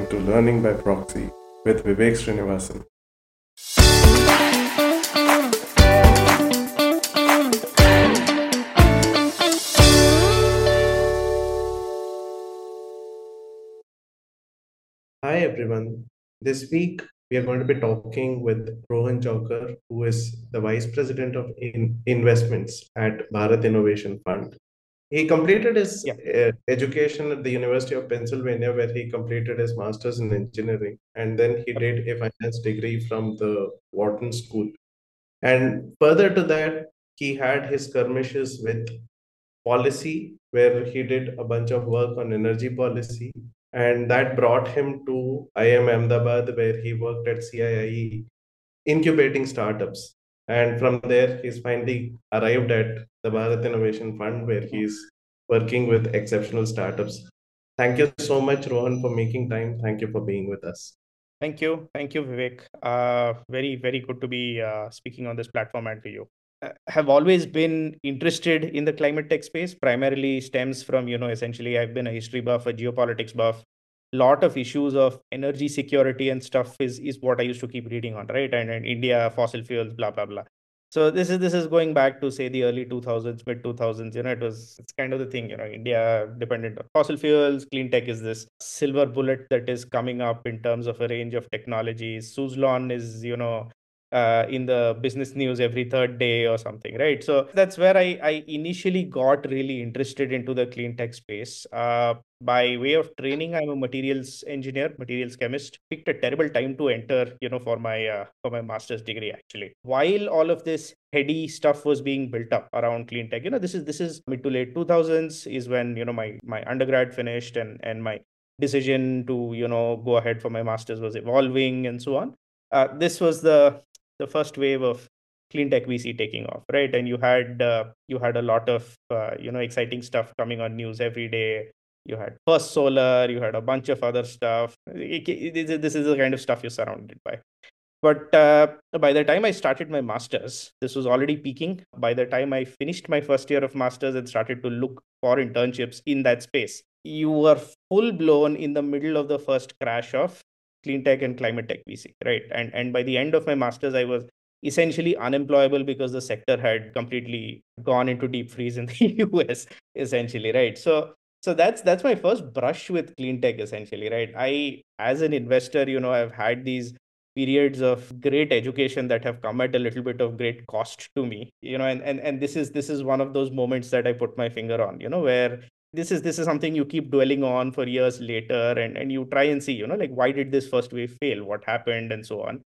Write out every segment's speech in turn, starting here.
welcome to Learning by Proxy with Vivek Srinivasan. Hi everyone. This week we are going to be talking with Rohan Joker, who is the Vice President of Investments at Bharat Innovation Fund. He completed his education at the University of Pennsylvania, where he completed his master's in engineering, and then he did a finance degree from the Wharton School. And further to that, he had his skirmishes with policy, where he did a bunch of work on energy policy. And that brought him to IIM Ahmedabad, where he worked at CIIE, incubating startups. And from there, he's finally arrived at the Bharat Innovation Fund, where he's working with exceptional startups. Thank you so much, Rohan, for making time. Thank you for being with us. Thank you, Vivek. Very, very good to be speaking on this platform and to you. Have always been interested in the climate tech space. Primarily stems from, essentially I've been a history buff, a geopolitics buff. Lot of issues of energy security and stuff is what I used to keep reading on, right? And India, fossil fuels, blah blah blah. So this is going back to say the early 2000s, mid 2000s. It's kind of the thing. India dependent on fossil fuels. Clean tech is this silver bullet that is coming up in terms of a range of technologies. Suzlon is in the business news every third day or something, right? So that's where I initially got really interested into the clean tech space. By way of training, I'm a materials engineer, materials chemist. Picked a terrible time to enter, for my master's degree actually. While all of this heady stuff was being built up around clean tech, this is mid to late 2000s is when my undergrad finished and my decision to go ahead for my master's was evolving and so on. This was the first wave of clean tech VC taking off, right? And you had a lot of exciting stuff coming on news every day. You had First Solar, you had a bunch of other stuff. This is the kind of stuff you're surrounded by. But by the time I started my master's, this was already peaking. By the time I finished my first year of master's and started to look for internships in that space, you were full blown in the middle of the first crash of clean tech and climate tech VC, right? And by the end of my master's, I was essentially unemployable because the sector had completely gone into deep freeze in the US, essentially, right? So that's my first brush with clean tech, essentially, right? I, as an investor, I've had these periods of great education that have come at a little bit of great cost to me, and this is one of those moments that I put my finger on, where this is something you keep dwelling on for years later, and you try and see, like, why did this first wave fail, what happened, and so on.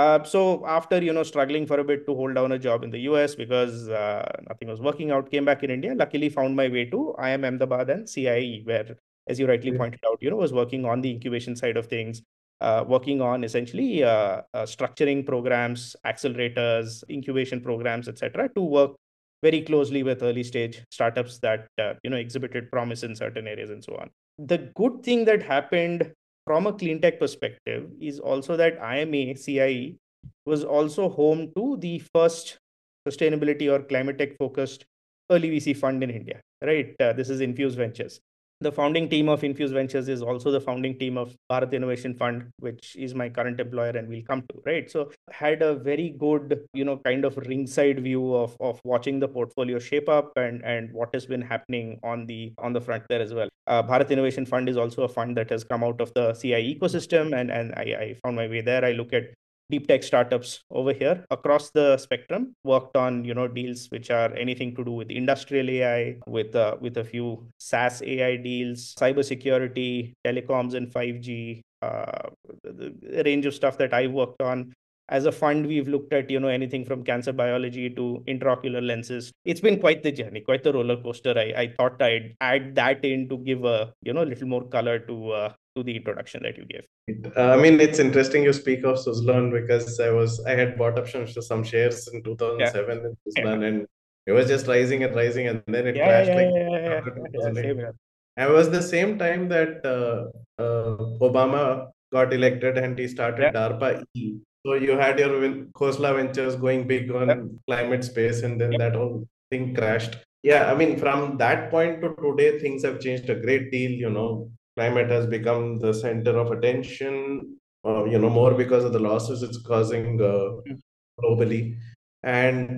So after struggling for a bit to hold down a job in the US because nothing was working out, came back in India. Luckily, found my way to IIM Ahmedabad and CIE, where, as you rightly pointed out, was working on the incubation side of things, working on essentially structuring programs, accelerators, incubation programs, etc., to work very closely with early stage startups that exhibited promise in certain areas and so on. The good thing that happened from a clean tech perspective is also that IMA CIE was also home to the first sustainability or climate tech focused early VC fund in India, right? This is Infuse Ventures. The founding team of Infuse Ventures is also the founding team of Bharat Innovation Fund, which is my current employer and we'll come to, right? So had a very good, kind of ringside view of watching the portfolio shape up and what has been happening on the front there as well. Bharat Innovation Fund is also a fund that has come out of the CI ecosystem, and I found my way there. I look at deep tech startups over here across the spectrum, worked on deals which are anything to do with industrial AI, with a few SaaS AI deals, cybersecurity, telecoms, and 5G. The range of stuff that I've worked on. As a fund, we've looked at anything from cancer biology to intraocular lenses. It's been quite the journey, quite the roller coaster. I thought I'd add that in to give a little more color to the introduction that you gave. I mean, it's interesting you speak of Suzlon, because I had bought up some shares in 2007 in Yeah. Suzlon, and it was just rising and rising, and then it Yeah, crashed yeah, like yeah, yeah, yeah, after yeah, 2008. same here. And it was the same time that Obama got elected and he Yeah, started DARPA E. So you had your Khosla Ventures going big yeah, on climate space, and then yeah. that whole thing crashed. Yeah, I mean, from that point to today, things have changed a great deal. climate has become the center of attention, more because of the losses it's causing globally. And,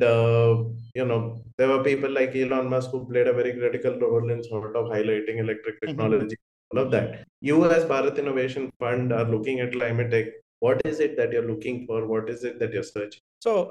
there were people like Elon Musk who played a very critical role in sort of highlighting electric technology, all of that. You, as Bharat Innovation Fund, are looking at climate tech. What is it that you're looking for? What is it that you're searching? So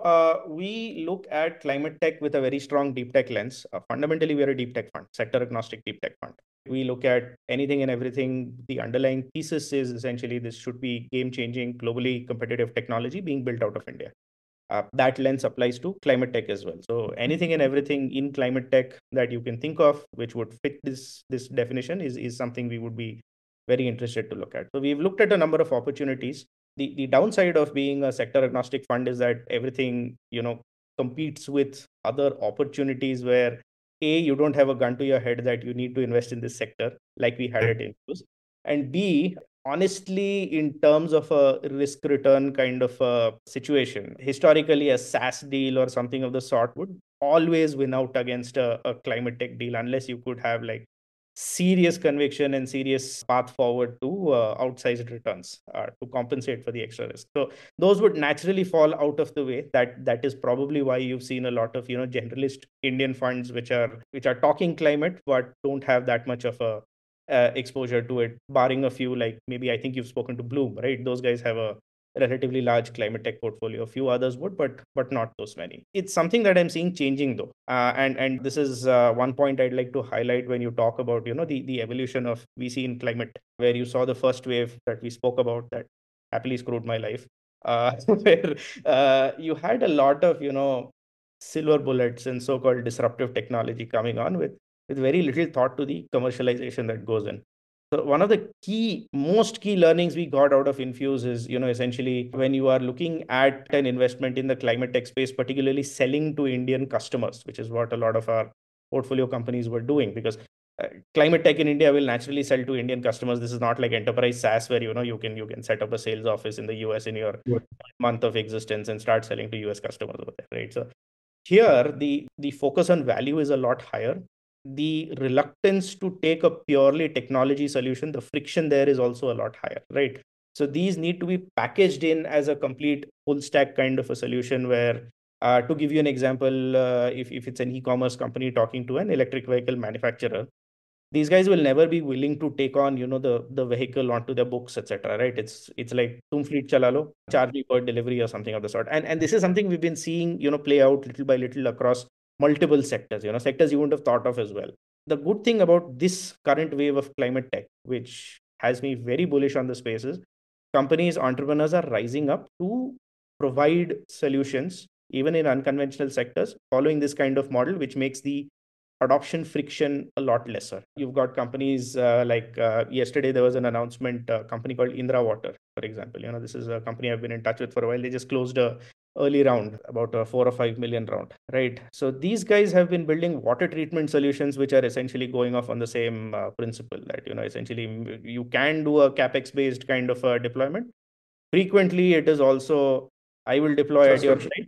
we look at climate tech with a very strong deep tech lens. Fundamentally, we are a deep tech fund, sector agnostic deep tech fund. We look at anything and everything. The underlying thesis is essentially this should be game changing, globally competitive technology being built out of India. That lens applies to climate tech as well. So anything and everything in climate tech that you can think of which would fit this definition is something we would be very interested to look at. So we've looked at a number of opportunities. The downside of being a sector agnostic fund is that everything competes with other opportunities where you don't have a gun to your head that you need to invest in this sector like we had at Infuse, and B, honestly, in terms of a risk return kind of a situation, historically, a SaaS deal or something of the sort would always win out against a climate tech deal unless you could have like serious conviction and serious path forward to outsized returns to compensate for the extra risk. So those would naturally fall out of the way. That is probably why you've seen a lot of generalist Indian funds which are talking climate but don't have that much of a exposure to it, barring a few, like maybe I think you've spoken to Bloom, right? Those guys have a relatively large climate tech portfolio. A few others would, but not those many. It's something that I'm seeing changing though, and this is one point I'd like to highlight when you talk about the evolution of VC in climate, where you saw the first wave that we spoke about that happily screwed my life, where you had a lot of silver bullets and so-called disruptive technology coming on with very little thought to the commercialization that goes in. So one of the most key learnings we got out of Infuse is, essentially when you are looking at an investment in the climate tech space, particularly selling to Indian customers, which is what a lot of our portfolio companies were doing, because climate tech in India will naturally sell to Indian customers. This is not like enterprise SaaS where you can set up a sales office in the US in your month of existence and start selling to US customers over there, right? So here, the focus on value is a lot higher. The reluctance to take a purely technology solution, the friction there is also a lot higher, right? So these need to be packaged in as a complete full stack kind of a solution where, to give you an example, if it's an e-commerce company talking to an electric vehicle manufacturer, these guys will never be willing to take on the vehicle onto their books, etc., right? It's like tum fleet chala lo, charge me per delivery or something of the sort. And this is something we've been seeing play out little by little across multiple sectors, sectors you wouldn't have thought of as well. The good thing about this current wave of climate tech, which has me very bullish on the space, is companies, entrepreneurs are rising up to provide solutions even in unconventional sectors following this kind of model, which makes the adoption friction a lot lesser. You've got companies like yesterday there was an announcement, a company called Indra Water, for example. This is a company I've been in touch with for a while. They just closed a early round, about a 4 or 5 million round, right? So these guys have been building water treatment solutions which are essentially going off on the same principle that essentially you can do a capex based kind of a deployment. Frequently it is also, I will deploy at your site,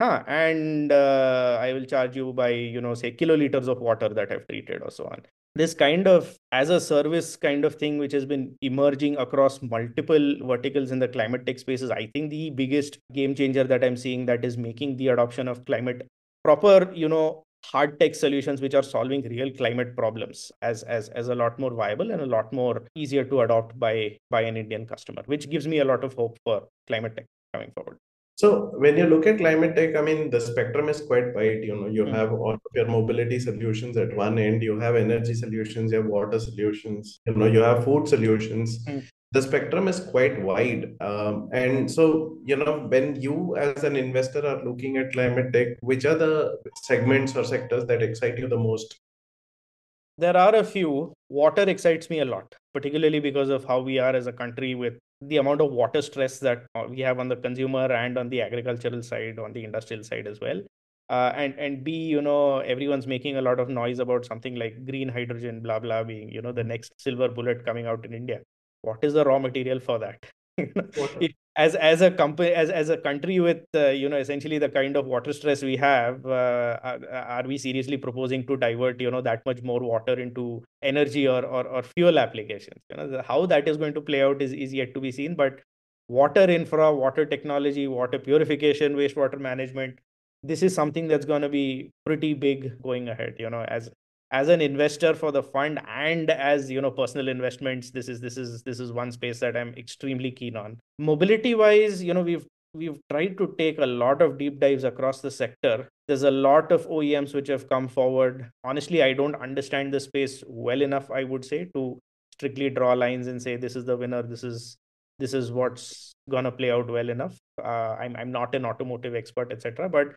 and I will charge you by, say kiloliters of water that I've treated or so on. This kind of as a service kind of thing, which has been emerging across multiple verticals in the climate tech space, is I think the biggest game changer that I'm seeing, that is making the adoption of climate proper, hard tech solutions which are solving real climate problems as a lot more viable and a lot more easier to adopt by an Indian customer, which gives me a lot of hope for climate tech coming forward. So when you look at climate tech, I mean, the spectrum is quite wide. You have all of your mobility solutions at one end, you have energy solutions, you have water solutions, you have food solutions. The spectrum is quite wide. And so, when you as an investor are looking at climate tech, which are the segments or sectors that excite you the most? There are a few. Water excites me a lot, particularly because of how we are as a country with the amount of water stress that we have on the consumer and on the agricultural side, on the industrial side as well. And B, everyone's making a lot of noise about something like green hydrogen, blah, blah, being, the next silver bullet coming out in India. What is the raw material for that? Water. as a company, as a country with essentially the kind of water stress we have, are we seriously proposing to divert that much more water into energy or fuel applications? How that is going to play out is yet to be seen. But water infra, water technology, water purification, wastewater management, this is something that's going to be pretty big going ahead. As an investor for the fund, and as personal investments, this is one space that I'm extremely keen on. Mobility wise, we've tried to take a lot of deep dives across the sector. There's a lot of OEMs which have come forward. Honestly, I don't understand the space well enough, I would say, to strictly draw lines and say this is the winner, this is what's gonna play out well enough. I'm not an automotive expert, etc., but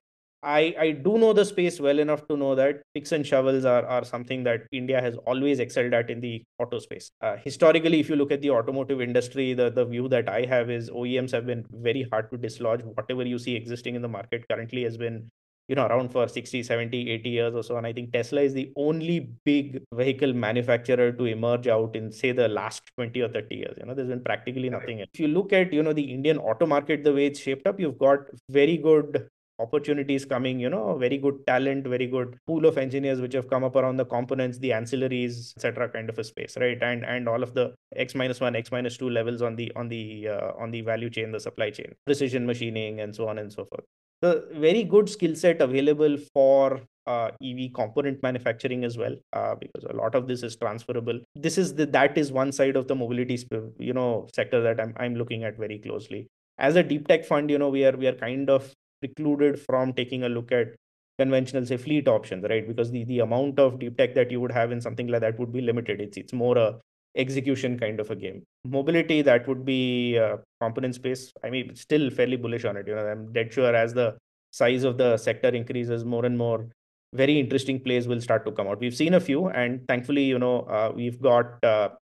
I do know the space well enough to know that picks and shovels are something that India has always excelled at in the auto space. Historically, if you look at the automotive industry, the view that I have is OEMs have been very hard to dislodge. Whatever you see existing in the market currently has been around for 60, 70, 80 years or so. And I think Tesla is the only big vehicle manufacturer to emerge out in, say, the last 20 or 30 years. There's been practically nothing else. If you look at, the Indian auto market, the way it's shaped up, you've got very good opportunities coming, very good talent, very good pool of engineers which have come up around the components, the ancillaries, etc., kind of a space, right? And all of the X-1, X-2 levels on the value chain, the supply chain, precision machining, and so on and so forth. The very good skill set available for EV component manufacturing as well, because a lot of this is transferable. That is one side of the mobility, sector that I'm looking at very closely. As a deep tech fund, we are kind of precluded from taking a look at conventional, say, fleet options, right? Because the amount of deep tech that you would have in something like that would be limited. It's more a execution kind of a game. Mobility, that would be component space. I mean, still fairly bullish on it. I'm dead sure as the size of the sector increases, more and more very interesting plays will start to come out. We've seen a few, and thankfully, we've got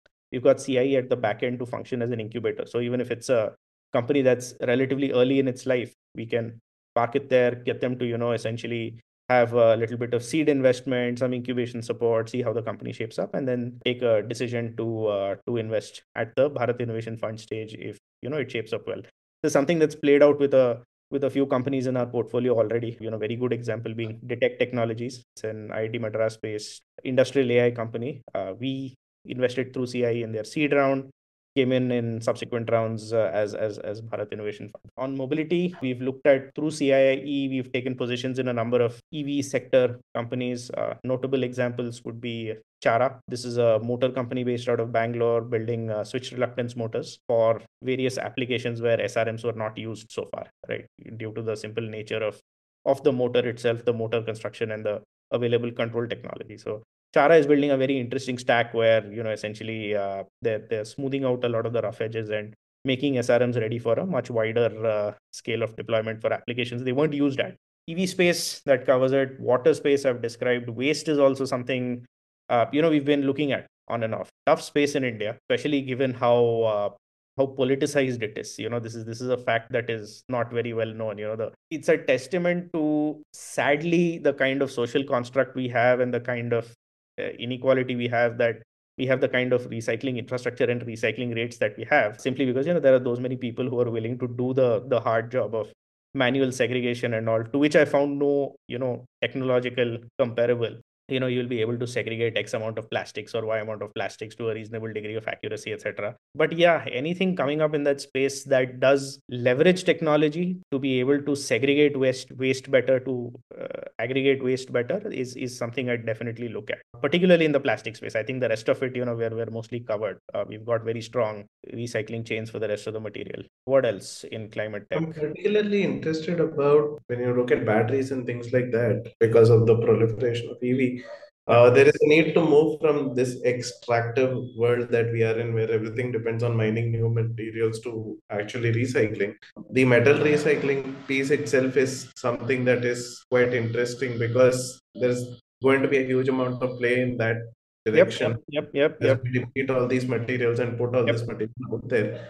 CIE at the back end to function as an incubator. So even if it's a company that's relatively early in its life, we can park it there, get them to essentially have a little bit of seed investment, some incubation support, see how the company shapes up, and then take a decision to invest at the Bharat Innovation Fund stage if it shapes up well. There's something that's played out with a few companies in our portfolio already. Very good example being Detect Technologies. It's an IIT Madras based industrial AI company. We invested through CIE in their seed round, came in subsequent rounds as Bharat Innovation Fund. On mobility, we've looked at through CIE, we've taken positions in a number of EV sector companies. Notable examples would be Chara. This is a motor company based out of Bangalore, building switch reluctance motors for various applications where SRMs were not used so far, right? Due to the simple nature of the motor itself, the motor construction, and the available control technology. So Chara is building a very interesting stack where essentially they're smoothing out a lot of the rough edges and making SRMs ready for a much wider scale of deployment for applications they weren't used at. EV space, that covers it. Water space, I've described. Waste is also something we've been looking at on and off. Tough space in India, especially given how politicized it is. This is a fact that is not very well known. It's a testament to, sadly, the kind of social construct we have and the kind of inequality we have, that we have the kind of recycling infrastructure and recycling rates that we have, simply because there are those many people who are willing to do the hard job of manual segregation and all, to which I found no technological comparable. You'll be able to segregate X amount of plastics or Y amount of plastics to a reasonable degree of accuracy, etc. But yeah, anything coming up in that space that does leverage technology to be able to segregate waste better, to aggregate waste better, is something I'd definitely look at, particularly in the plastic space. I think the rest of it, we're mostly covered. We've got very strong recycling chains for the rest of the material. What else in climate tech? I'm particularly interested about when you look at batteries and things like that, because of the proliferation of EV. There is a need to move from this extractive world that we are in, where everything depends on mining new materials, to actually recycling. The metal recycling piece itself is something that is quite interesting, because there's going to be a huge amount of play in that direction as Yep. we deplete all these materials and put all this material out there.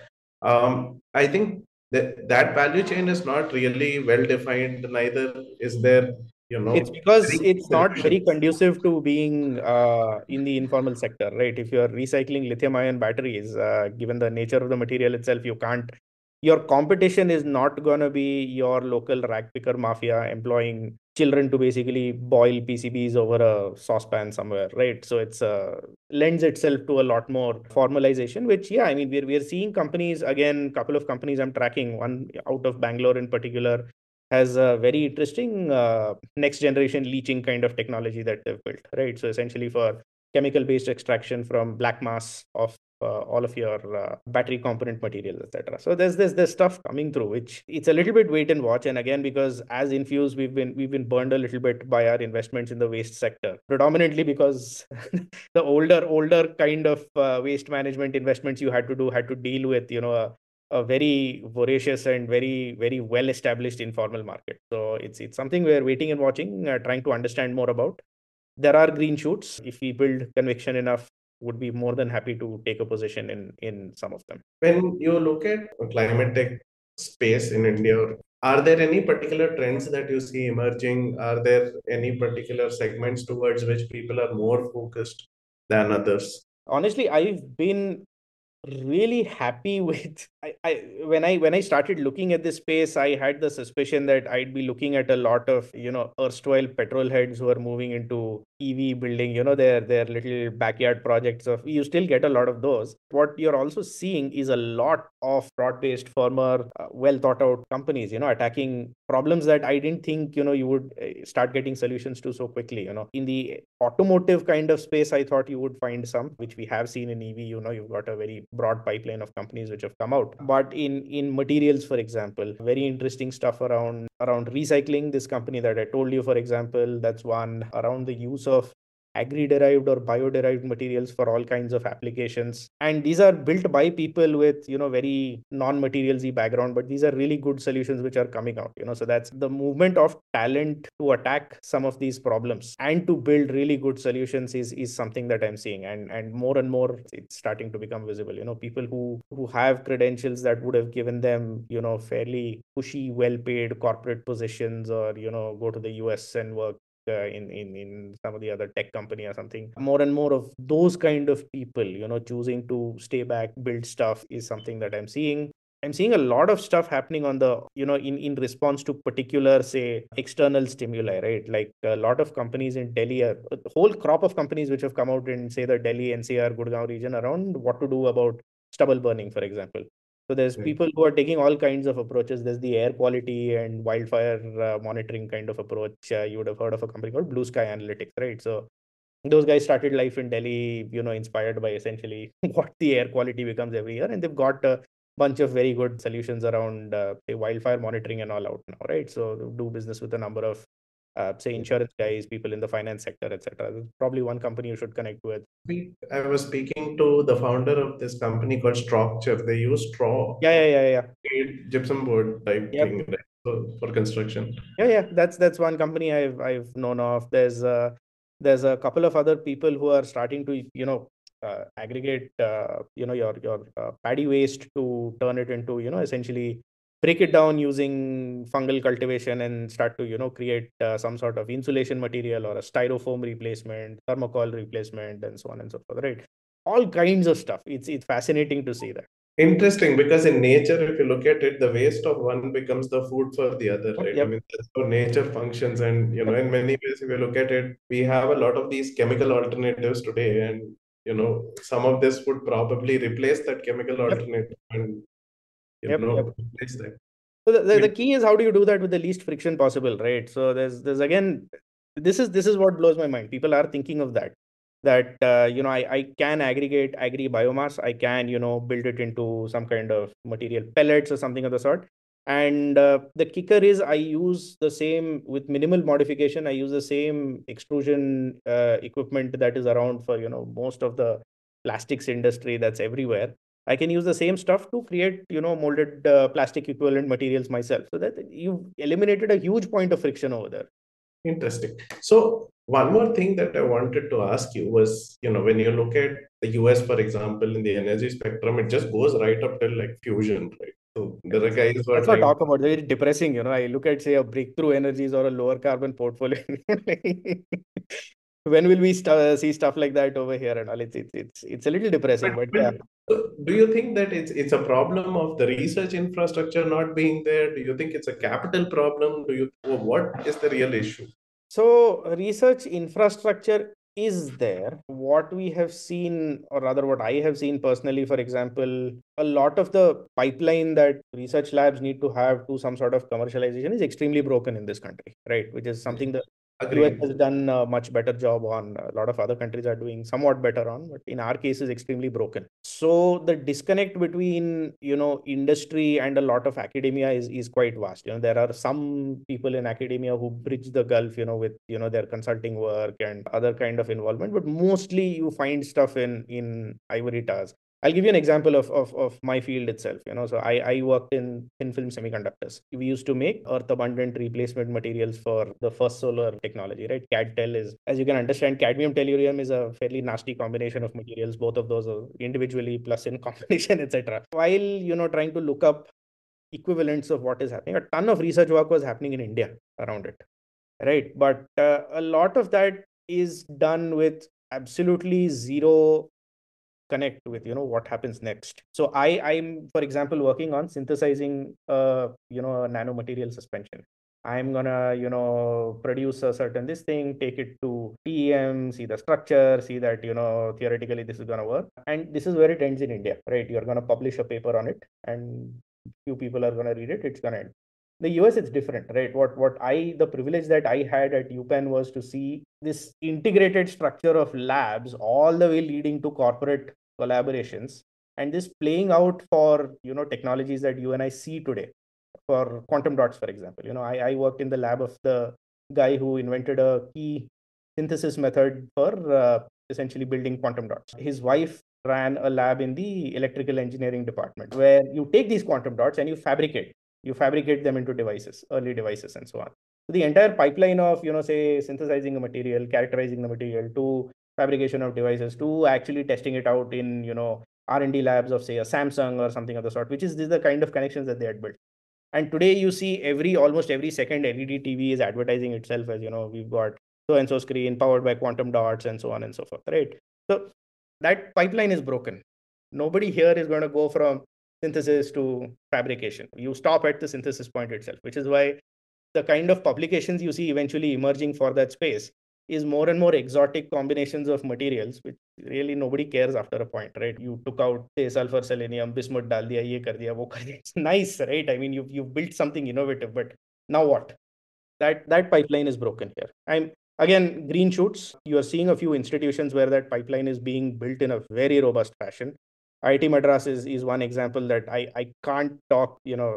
I think that value chain is not really well defined. Neither is there, It's because very it's not very solutions. conducive to being in the informal sector, right? If you're recycling lithium ion batteries, given the nature of the material itself, you can't your competition is not going to be your local rag picker mafia employing children to basically boil PCBs over a saucepan somewhere, right? So it's lends itself to a lot more formalization, which, yeah, I mean, we're seeing companies, again, couple of companies I'm tracking, one out of Bangalore in particular, has a very interesting next generation leaching kind of technology that they've built, right? So essentially for chemical based extraction from black mass of all of your battery component materials, etc. So there's stuff coming through, which it's a little bit wait and watch. And again, because as Infuse, we've been burned a little bit by our investments in the waste sector, predominantly because the older kind of waste management investments you had to deal with, a very voracious and very well established informal market. So it's something we're waiting and watching, trying to understand more about. There are green shoots. If we build conviction enough, would be more than happy to take a position in some of them. When you look at climate tech space in India, are there any particular trends that you see emerging? Are there any particular segments towards which people are more focused than others? Honestly, I've been really happy with when I started looking at this space. I had the suspicion that I'd be looking at a lot of erstwhile petrol heads who are moving into EV, building their little backyard projects. Of You still get a lot of those. What you're also seeing is a lot of broad-based, firmer, well thought out companies attacking problems that I didn't think you would start getting solutions to so quickly. In the automotive kind of space, I thought you would find some, which we have seen in EV. You've got a very broad pipeline of companies which have come out. But in materials, for example, very interesting stuff around recycling. This company that I told you, for example, that's one. Around the use of agri-derived or bio-derived materials for all kinds of applications, and these are built by people with very non-materialsy background, but these are really good solutions which are coming out. So that's the movement of talent to attack some of these problems and to build really good solutions is something that I'm seeing, and more it's starting to become visible. People who have credentials that would have given them fairly cushy, well-paid corporate positions, or go to the US and work in some of the other tech company or something. More and more of those kind of people choosing to stay back, build stuff, is something that I'm seeing a lot of stuff happening on the in response to particular, say, external stimuli, right? Like a lot of companies in Delhi, a whole crop of companies which have come out in, say, the Delhi NCR Gurgaon region around what to do about stubble burning, for example. So there's Right. people who are taking all kinds of approaches. There's the air quality and wildfire monitoring kind of approach. You would have heard of a company called Blue Sky Analytics, right? So those guys started life in Delhi, inspired by essentially what the air quality becomes every year, and they've got a bunch of very good solutions around say wildfire monitoring and all out now, right? So they do business with a number of say insurance guys, people in the finance sector, etc. Probably one company you should connect with. I was speaking to the founder of this company called Structure. They use straw Yeah. gypsum board type Yep. thing, right? For construction. Yeah. That's one company I've known of. There's a couple of other people who are starting to aggregate your paddy waste to turn it into essentially break it down using fungal cultivation and start to create some sort of insulation material or a styrofoam replacement, thermocol replacement, and so on and so forth. Right, all kinds of stuff. It's fascinating to see that. Interesting, because in nature, if you look at it, the waste of one becomes the food for the other, right? I Yep. mean, that's how nature functions. And, in many ways, if you look at it, we have a lot of these chemical alternatives today. And, some of this would probably replace that chemical Yep. alternative and, Yep. replace that. So the It- key is, how do you do that with the least friction possible, right? So there's again, this is what blows my mind. People are thinking of that I can aggregate agri biomass. I can build it into some kind of material, pellets or something of the sort. And the kicker is, I use the same, with minimal modification. I use the same extrusion equipment that is around for most of the plastics industry that's everywhere. I can use the same stuff to create, molded plastic equivalent materials myself. So that you've eliminated a huge point of friction over there. Interesting. So, one more thing that I wanted to ask you was, when you look at the US, for example, in the energy spectrum, it just goes right up till like fusion, right? So, there are guys who are That's what trying. talk about. Very depressing. I look at, say, a breakthrough energies or a lower carbon portfolio. when will we see stuff like that over here and all? It's a little depressing, but yeah. Do you think that it's a problem of the research infrastructure not being there? Do you think it's a capital problem? What is the real issue? So research infrastructure is there. What we have seen, or rather what I have seen personally, for example, a lot of the pipeline that research labs need to have to some sort of commercialization is extremely broken in this country, right? Which is something the US Agreed. has done a much better job on. A lot of other countries are doing somewhat better on, but in our case is extremely broken. So the disconnect between, industry and a lot of academia is quite vast. There are some people in academia who bridge the gulf, with, their consulting work and other kind of involvement, but mostly you find stuff in ivory towers. I'll give you an example of my field itself. So I worked in thin film semiconductors. We used to make earth abundant replacement materials for the first solar technology, right? CAD-TEL is, as you can understand, cadmium tellurium is a fairly nasty combination of materials. Both of those are individually plus in combination, etc. While, trying to look up equivalents of what is happening, a ton of research work was happening in India around it, right? But a lot of that is done with absolutely zero connect with what happens next. So I'm, for example, working on synthesizing a nanomaterial suspension. I'm gonna produce a certain this thing, take it to TEM, see the structure, see that theoretically this is gonna work, and this is where it ends in India, right? You're gonna publish a paper on it and few people are gonna read it, it's gonna end. The US, it's different, right? The privilege that I had at UPenn was to see this integrated structure of labs all the way leading to corporate collaborations, and this playing out for technologies that you and I see today. For quantum dots, for example, I worked in the lab of the guy who invented a key synthesis method for essentially building quantum dots. His wife ran a lab in the electrical engineering department where you take these quantum dots and you fabricate them into devices, early devices, and so on. So the entire pipeline of say synthesizing a material, characterizing the material, to fabrication of devices, to actually testing it out in R&D labs of say a Samsung or something of the sort, which is this the kind of connections that they had built. And today you see almost every second LED TV is advertising itself as we've got so and so screen powered by quantum dots and so on and so forth, right? So that pipeline is broken. Nobody here is going to go from synthesis to fabrication. You stop at the synthesis point itself, which is why the kind of publications you see eventually emerging for that space is more and more exotic combinations of materials, which really nobody cares after a point, right? You took out, say, sulfur, selenium, bismuth, dal diya, ye kar diya, wo kar diya. It's nice, right? I mean, you've built something innovative, but now what? That pipeline is broken here. I'm again green shoots. You are seeing a few institutions where that pipeline is being built in a very robust fashion. IIT Madras is one example that I can't talk.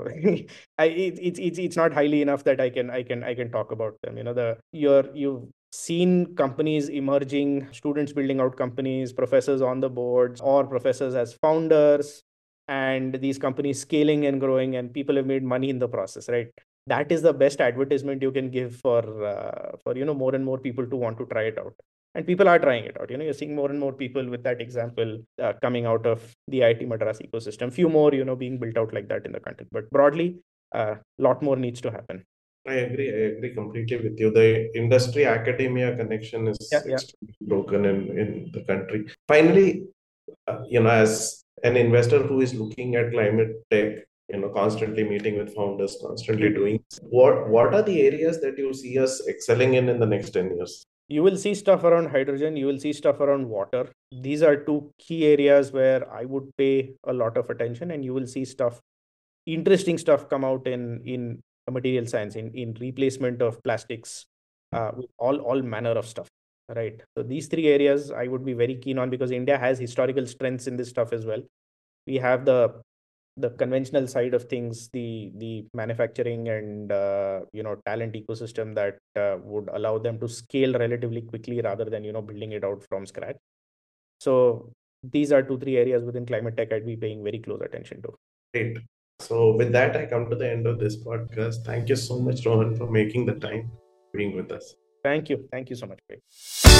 It's not highly enough that I can talk about them. You've seen companies emerging, students building out companies, professors on the boards or professors as founders, and these companies scaling and growing, and people have made money in the process, right? That is the best advertisement you can give for more and more people to want to try it out, and people are trying it out. You're seeing more and more people with that example coming out of the IIT Madras ecosystem. Few more being built out like that in the country, but broadly a lot more needs to happen. I agree completely with you. The industry academia connection is Yeah, yeah. extremely broken in the country. Finally, as an investor who is looking at climate tech, constantly meeting with founders, constantly doing, what are the areas that you see us excelling in the next 10 years? You will see stuff around hydrogen, you will see stuff around water. These are two key areas where I would pay a lot of attention, and you will see interesting stuff come out in material science, in replacement of plastics, with all manner of stuff, right? So these three areas I would be very keen on, because India has historical strengths in this stuff as well. We have the conventional side of things, the manufacturing and talent ecosystem that would allow them to scale relatively quickly rather than building it out from scratch. So these are 2-3 areas within climate tech I'd be paying very close attention to. Great. So with that, I come to the end of this podcast. Thank you so much, Rohan, for making the time being with us. Thank you so much, Craig.